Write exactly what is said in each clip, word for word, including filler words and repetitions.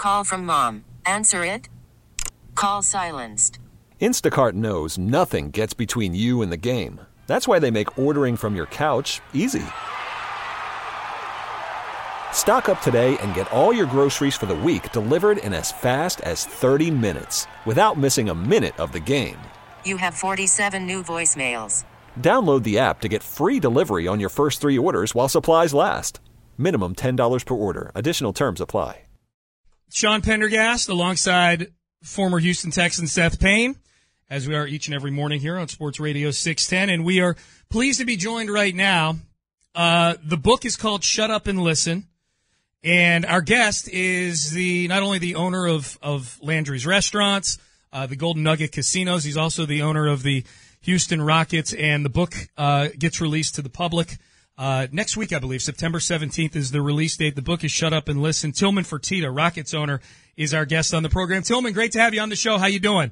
Call from mom. Answer it. Call silenced. Instacart knows nothing gets between you and the game. That's why they make ordering from your couch easy. Stock up today and get all your groceries for the week delivered in as fast as thirty minutes without missing a minute of the game. You have forty-seven new voicemails. Download the app to get free delivery on your first three orders while supplies last. Minimum ten dollars per order. Additional terms apply. Sean Pendergast alongside former Houston Texan Seth Payne, as we are each and every morning here on Sports Radio six ten. And we are pleased to be joined right now. Uh, the book is called Shut Up and Listen. And our guest is the not only the owner of, of Landry's Restaurants, uh, the Golden Nugget Casinos, he's also the owner of the Houston Rockets. And the book uh, gets released to the public uh, next week, I believe. September seventeenth is the release date. The book is Shut Up and Listen. Tillman Fertitta, Rockets owner, is our guest on the program. Tillman, great to have you on the show. How you doing?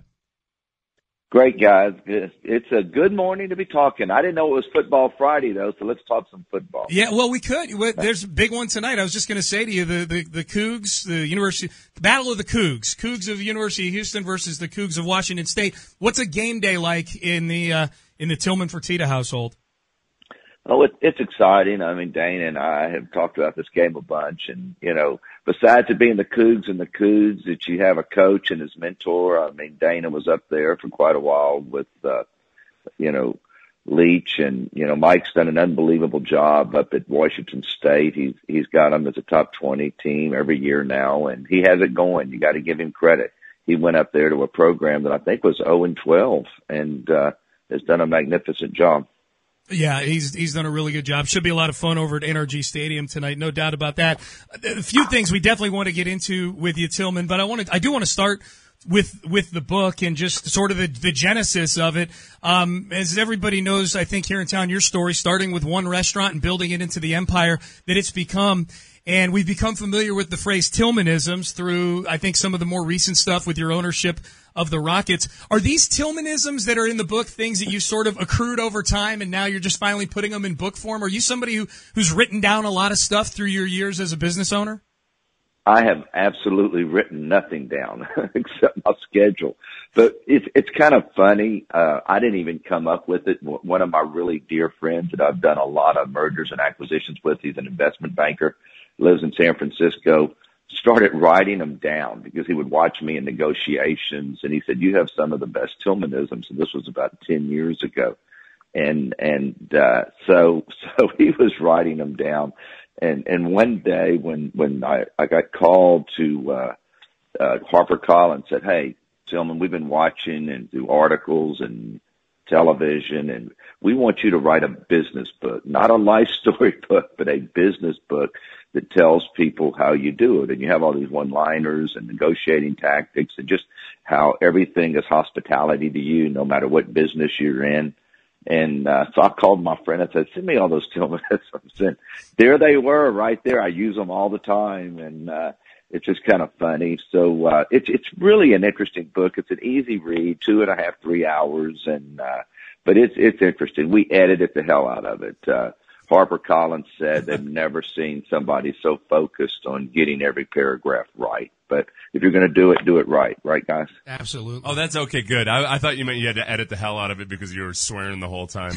Great, guys. It's a good morning to be talking. I didn't know it was Football Friday, though, so let's talk some football. Yeah, well, we could. There's a big one tonight. I was just going to say to you, the, the, the Cougs, the University, the Battle of the Cougs, Cougs of the University of Houston versus the Cougs of Washington State. What's a game day like in the uh, in the Tillman Fertitta household? Oh, it, it's exciting. I mean, Dana and I have talked about this game a bunch, and, you know, besides it being the Cougs and the Cougs, that you have a coach and his mentor. I mean, Dana was up there for quite a while with, uh, you know, Leach, and, you know, Mike's done an unbelievable job up at Washington State. He's, he's got them as a top twenty team every year now, and he has it going. You got to give him credit. He went up there to a program that I think was oh and twelve and, uh, has done a magnificent job. Yeah, he's he's done a really good job. Should be a lot of fun over at N R G Stadium tonight, no doubt about that. A few things we definitely want to get into with you, Tillman, but I want to I do want to start with with the book and just sort of the, the genesis of it. Um, as everybody knows, I think here in town, your story starting with one restaurant and building it into the empire that it's become. And we've become familiar with the phrase Tillmanisms through, I think, some of the more recent stuff with your ownership of the Rockets. Are these Tillmanisms that are in the book things that you sort of accrued over time and now you're just finally putting them in book form? Are you somebody who, who's written down a lot of stuff through your years as a business owner? I have absolutely written nothing down except my schedule. But it's, it's kind of funny. Uh, I didn't even come up with it. One of my really dear friends that I've done a lot of mergers and acquisitions with, he's an investment banker, lives in San Francisco, started writing them down because he would watch me in negotiations, and he said, "You have some of the best Tillmanisms." And this was about ten years ago. And, and, uh, so, so he was writing them down. And, and one day when, when I, I got called to, uh, uh, HarperCollins said, "Hey, Tillman, we've been watching and do articles and television, and we want you to write a business book, not a life story book, but a business book that tells people how you do it." And you have all these one-liners and negotiating tactics and just how everything is hospitality to you, no matter what business you're in. And uh, so I called my friend and said, "Send me all those Tillmanisms." And there they were right there. I use them all the time, and uh, it's just kind of funny. So uh, it's it's really an interesting book. It's an easy read, two and a half, three hours, and uh, but it's it's interesting. We edited the hell out of it. Uh, HarperCollins said they've never seen somebody so focused on getting every paragraph right. But if you're going to do it, do it right. Right, guys? Absolutely. Oh, that's okay. Good. I, I thought you meant you had to edit the hell out of it because you were swearing the whole time.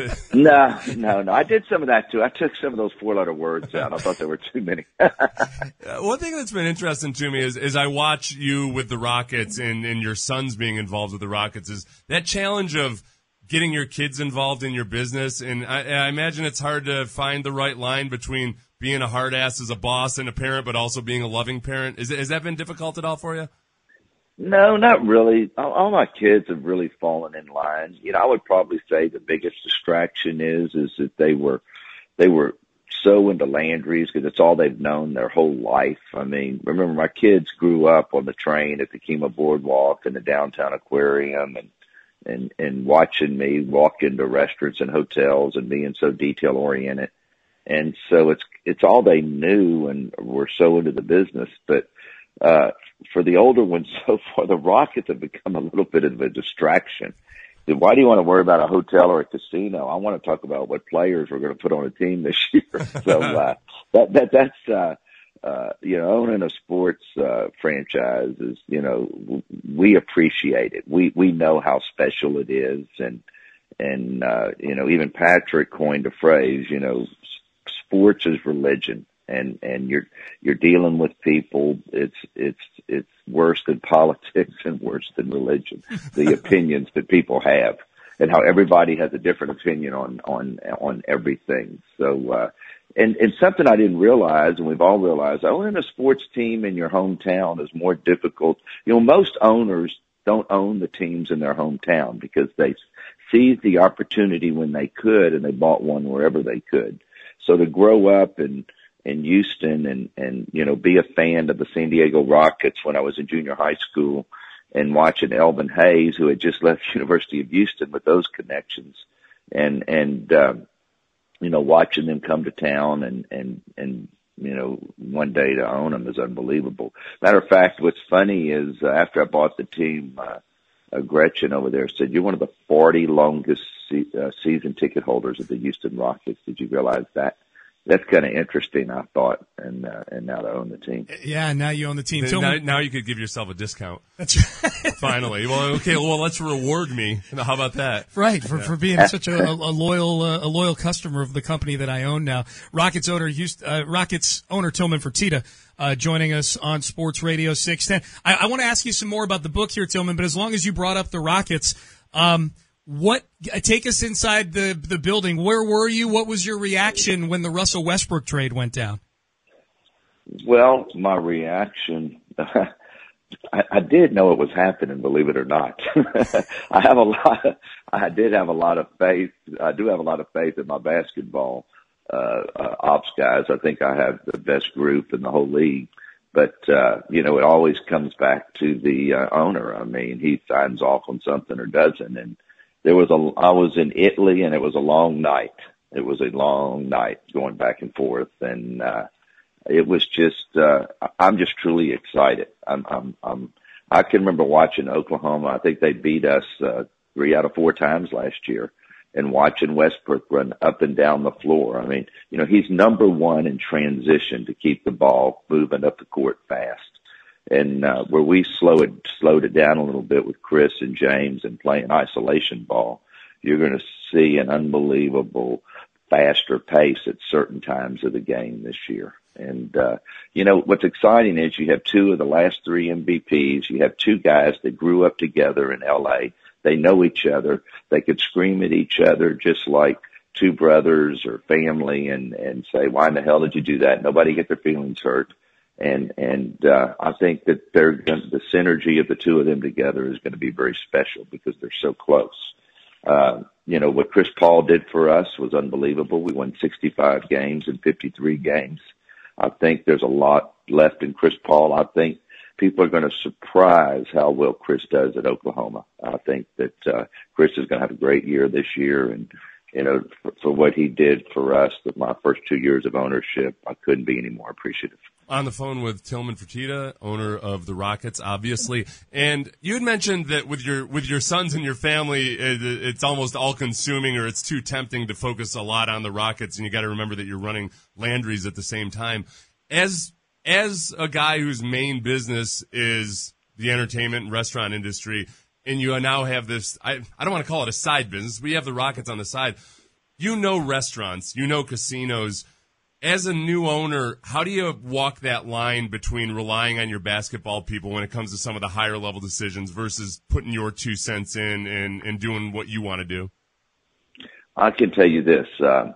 no, no, no. I did some of that, too. I took some of those four-letter words out. I thought there were too many. uh, one thing that's been interesting to me is, is I watch you with the Rockets and, and your sons being involved with the Rockets is that challenge of getting your kids involved in your business. And I, I imagine it's hard to find the right line between being a hard ass as a boss and a parent, but also being a loving parent. Is it, has that been difficult at all for you? No, not really. All, all my kids have really fallen in line. You know, I would probably say the biggest distraction is, is that they were, they were so into Landry's because it's all they've known their whole life. I mean, remember my kids grew up on the train at the Kemah Boardwalk and the downtown aquarium and, and, and watching me walk into restaurants and hotels and being so detail oriented. And so it's, it's all they knew and were so into the business. But, uh, for the older ones so far, the Rockets have become a little bit of a distraction. Why do you want to worry about a hotel or a casino? I want to talk about what players we're going to put on a team this year. So, uh, that, that, that's, uh, uh, you know, owning a sports uh, franchise is, you know, we appreciate it. We we know how special it is, and and uh, you know, even Patrick coined a phrase. You know, sports is religion, and and you're you're dealing with people. It's it's it's worse than politics and worse than religion. The opinions that people have, and how everybody has a different opinion on on on everything. So. uh And, and something I didn't realize, and we've all realized, owning a sports team in your hometown is more difficult. You know, most owners don't own the teams in their hometown because they seized the opportunity when they could, and they bought one wherever they could. So to grow up in, in Houston and, and, you know, be a fan of the San Diego Rockets when I was in junior high school, and watching Elvin Hayes, who had just left the University of Houston with those connections, and, and, um, you know, watching them come to town and, and, and, you know, one day to own them is unbelievable. Matter of fact, what's funny is uh, after I bought the team, uh, uh, Gretchen over there said, "You're one of the forty longest se- uh, season ticket holders of the Houston Rockets. Did you realize that?" That's kind of interesting, I thought, and uh, and now to own the team. Yeah, now you own the team. Now, now you could give yourself a discount. That's right. Finally. Well, okay, well, let's reward me. How about that? Right, for, yeah. for being such a, a loyal uh, a loyal customer of the company that I own now. Rockets owner Houston, uh, Rockets owner Tillman Fertitta uh, joining us on Sports Radio six ten. I, I want to ask you some more about the book here, Tillman, but as long as you brought up the Rockets, um, What take us inside the the building? Where were you? What was your reaction when the Russell Westbrook trade went down? Well, my reaction, I, I did know it was happening, believe it or not. I have a lot. Of, I did have a lot of faith. I do have a lot of faith in my basketball uh, uh, ops guys. I think I have the best group in the whole league. But uh, you know, it always comes back to the uh, owner. I mean, he signs off on something or doesn't, and There was a, I was in Italy, and it was a long night. It was a long night going back and forth, and uh, it was just. Uh, I'm just truly excited. I'm, I'm, I'm. I can remember watching Oklahoma. I think they beat us uh, three out of four times last year, and watching Westbrook run up and down the floor. I mean, you know, he's number one in transition to keep the ball moving up the court fast. And uh, where we slowed it, slowed it down a little bit with Chris and James and playing isolation ball, you're going to see an unbelievable faster pace at certain times of the game this year. And, uh, you know, what's exciting is you have two of the last three M V Ps. You have two guys that grew up together in L A. They know each other. They could scream at each other just like two brothers or family and, and say, why in the hell did you do that? Nobody get their feelings hurt. And, and, uh, I think that they're going the synergy of the two of them together is going to be very special because they're so close. Uh, you know, what Chris Paul did for us was unbelievable. We won sixty-five games in fifty-three games. I think there's a lot left in Chris Paul. I think people are going to surprise how well Chris does at Oklahoma. I think that, uh, Chris is going to have a great year this year. And, you know, for, for what he did for us with my first two years of ownership, I couldn't be any more appreciative. On the phone with Tillman Fertitta, owner of the Rockets, obviously. And you had mentioned that with your with your sons and your family, it, it's almost all-consuming or it's too tempting to focus a lot on the Rockets, and you got to remember that you're running Landry's at the same time. As as a guy whose main business is the entertainment and restaurant industry, and you now have this, I, I don't want to call it a side business, we have the Rockets on the side. You know restaurants, you know casinos. As a new owner, how do you walk that line between relying on your basketball people when it comes to some of the higher level decisions versus putting your two cents in and, and doing what you want to do? I can tell you this. Uh,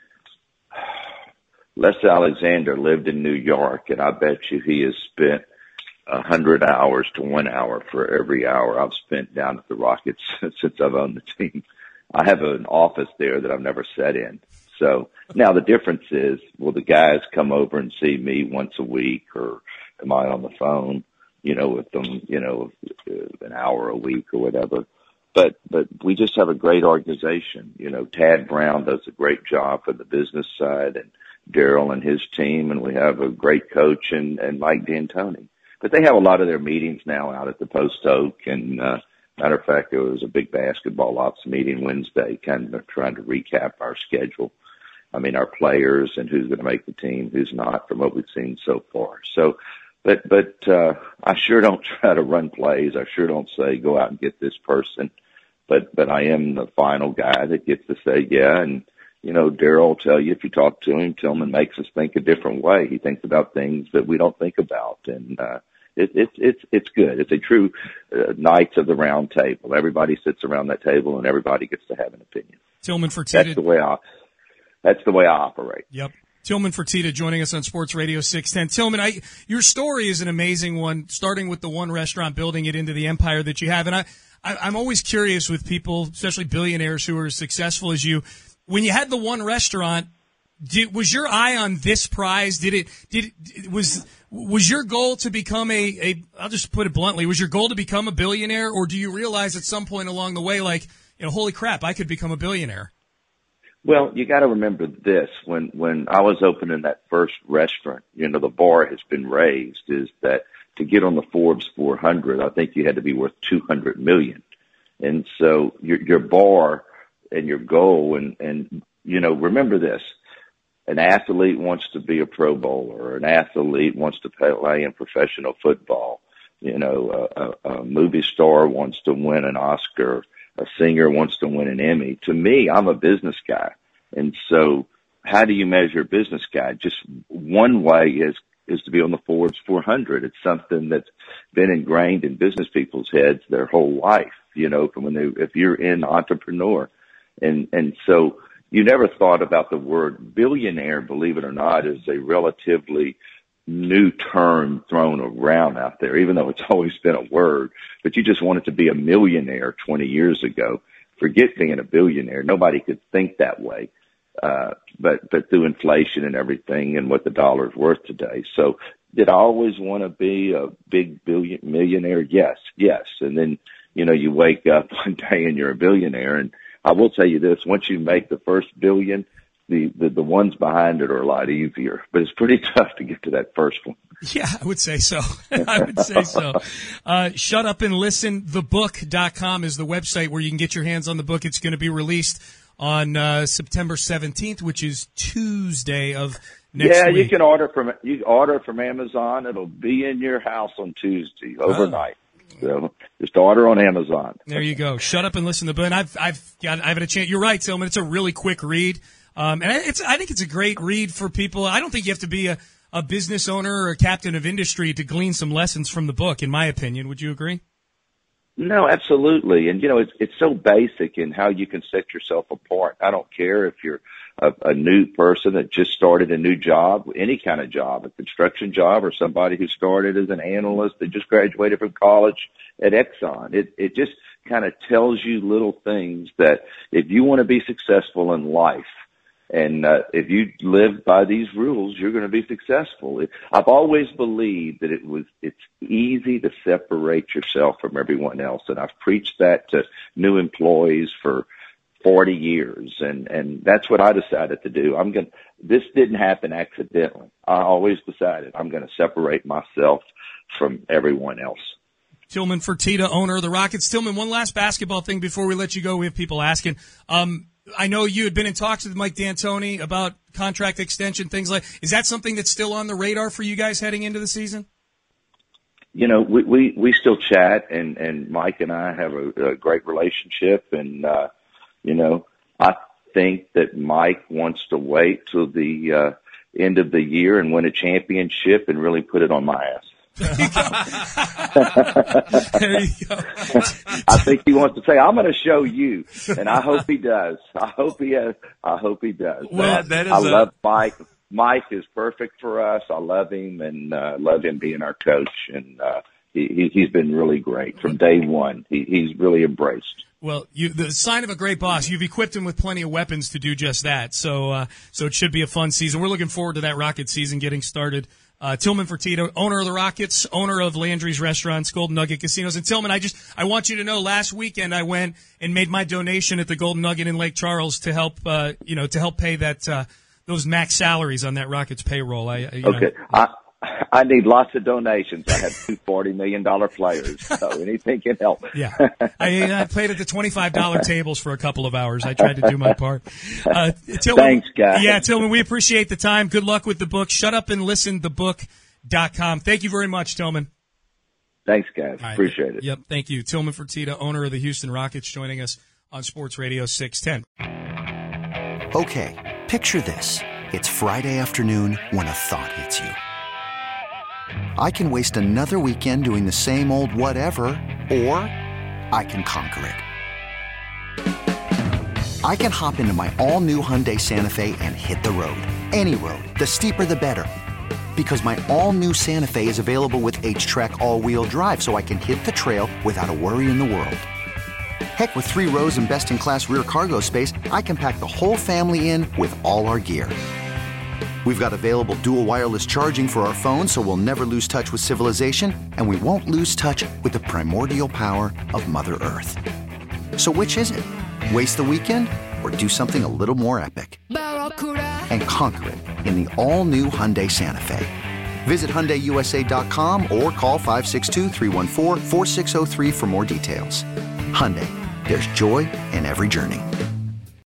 Les Alexander lived in New York, and I bet you he has spent a hundred hours to one hour for every hour I've spent down at the Rockets since I've owned the team. I have an office there that I've never sat in. So now the difference is, will the guys come over and see me once a week, or am I on the phone, you know, with them, you know, an hour a week or whatever? But, but we just have a great organization. You know, Tad Brown does a great job for the business side, and Daryl and his team, and we have a great coach and, and Mike D'Antoni. But they have a lot of their meetings now out at the Post Oak, and, uh, matter of fact, there was a big basketball ops meeting Wednesday, kind of trying to recap our schedule. I mean, our players and who's going to make the team, who's not, from what we've seen so far. So, but, but, uh, I sure don't try to run plays. I sure don't say, go out and get this person. But, but I am the final guy that gets to say, yeah. And, you know, Daryl will tell you, if you talk to him, Tillman makes us think a different way. He thinks about things that we don't think about. And, uh, it, it, it's, it's good. It's a true uh, Knights of the Round Table. Everybody sits around that table and everybody gets to have an opinion. Tillman Fertitta. That's the way I, that's the way I operate. Yep. Tillman Fertitta joining us on Sports Radio six ten. Tillman, I, your story is an amazing one, starting with the one restaurant, building it into the empire that you have. And I, I, I'm always curious with people, especially billionaires who are as successful as you. When you had the one restaurant, did, was your eye on this prize? Did it, did it, was, was your goal to become a, a, I'll just put it bluntly, was your goal to become a billionaire, or do you realize at some point along the way, like, you know, holy crap, I could become a billionaire? Well, you got to remember this. When, when I was opening that first restaurant, you know, the bar has been raised, is that to get on the Forbes four hundred, I think you had to be worth two hundred million. And so your, your bar and your goal, and, and, you know, remember this. An athlete wants to be a Pro Bowler. An athlete wants to play in professional football. You know, a, a, a movie star wants to win an Oscar. A singer wants to win an Emmy. To me, I'm a business guy. And so how do you measure a business guy? Just one way is, is to be on the Forbes four hundred. It's something that's been ingrained in business people's heads their whole life, you know, from when they, if you're in entrepreneur. And, and so you never thought about the word billionaire, believe it or not, is a relatively new term thrown around out there, even though it's always been a word. But you just wanted to be a millionaire twenty years ago. Forget being a billionaire. Nobody could think that way. Uh, but, but through inflation and everything and what the dollar is worth today. So did I always want to be a big billion millionaire? Yes, yes. And then, you know, you wake up one day and you're a billionaire. And I will tell you this, once you make the first billion, the, the, the ones behind it are a lot easier, but it's pretty tough to get to that first one. Yeah, I would say so. I would say so. Uh, Shut Up and Listen, the book dot com is the website where you can get your hands on the book. It's going to be released on uh, September seventeenth, which is Tuesday of next yeah, week. Yeah, you can order from, you order from Amazon. It'll be in your house on Tuesday, overnight. Oh. So just order on Amazon. There you go. Shut Up and Listen to the book. And I've, I've got, I've had a chance. You're right, Tillman. It's a really quick read. Um, and it's, I think it's a great read for people. I don't think you have to be a, a business owner or a captain of industry to glean some lessons from the book, in my opinion. Would you agree? No, absolutely. And, you know, it's, it's so basic in how you can set yourself apart. I don't care if you're a, a new person that just started a new job, any kind of job, a construction job, or somebody who started as an analyst that just graduated from college at Exxon. It, it just kind of tells you little things that if you want to be successful in life, and uh, if you live by these rules, you're going to be successful. I've always believed that it was it's easy to separate yourself from everyone else, and I've preached that to new employees for forty years, and and that's what I decided to do. I'm going. This didn't happen accidentally. I always decided I'm going to separate myself from everyone else. Tillman Fertitta, owner of the Rockets. Tillman, one last basketball thing before we let you go. We have people asking. Um, I know you had been in talks with Mike D'Antoni about contract extension, things like. Is that something that's still on the radar for you guys heading into the season? You know, we we, we still chat, and, and Mike and I have a, a great relationship, and uh, you know, I think that Mike wants to wait till the uh, end of the year and win a championship and really put it on my ass. There you go. There you go. I think he wants to say, "I'm going to show you," and I hope he does. I hope he has. I hope he does. Well, that is I a- love Mike. Mike is perfect for us. I love him, and uh, love him being our coach. And uh, he, he's been really great from day one. He, he's really embraced. Well, you, the sign of a great boss, you've equipped him with plenty of weapons to do just that. So, uh, so it should be a fun season. We're looking forward to that Rocket season getting started. Uh, Tillman Fertitta, owner of the Rockets, owner of Landry's Restaurants, Golden Nugget Casinos. And Tillman, I just, I want you to know, last weekend I went and made my donation at the Golden Nugget in Lake Charles to help, uh, you know, to help pay that, uh, those max salaries on that Rockets payroll. I, you okay. know. I, I need lots of donations. I have two forty million dollars players, so anything can help. Yeah. I, I played at the twenty-five dollars tables for a couple of hours. I tried to do my part. Uh, Tillman, Thanks, guys. Yeah, Tillman, we appreciate the time. Good luck with the book. Shut up and listen the book dot com. Thank you very much, Tillman. Thanks, guys. Right. Appreciate it. Yep, thank you. Tillman Fertitta, owner of the Houston Rockets, joining us on Sports Radio six ten. Okay, picture this. It's Friday afternoon when a thought hits you. I can waste another weekend doing the same old whatever, or I can conquer it. I can hop into my all-new Hyundai Santa Fe and hit the road. Any road. The steeper the better. Because my all-new Santa Fe is available with H-Track all-wheel drive, so I can hit the trail without a worry in the world. Heck, with three rows and best-in-class rear cargo space, I can pack the whole family in with all our gear. We've got available dual wireless charging for our phones, so we'll never lose touch with civilization, and we won't lose touch with the primordial power of Mother Earth. So which is it? Waste the weekend or do something a little more epic? And conquer it in the all-new Hyundai Santa Fe. Visit Hyundai U S A dot com or call five six two, three one four, four six zero three for more details. Hyundai, there's joy in every journey.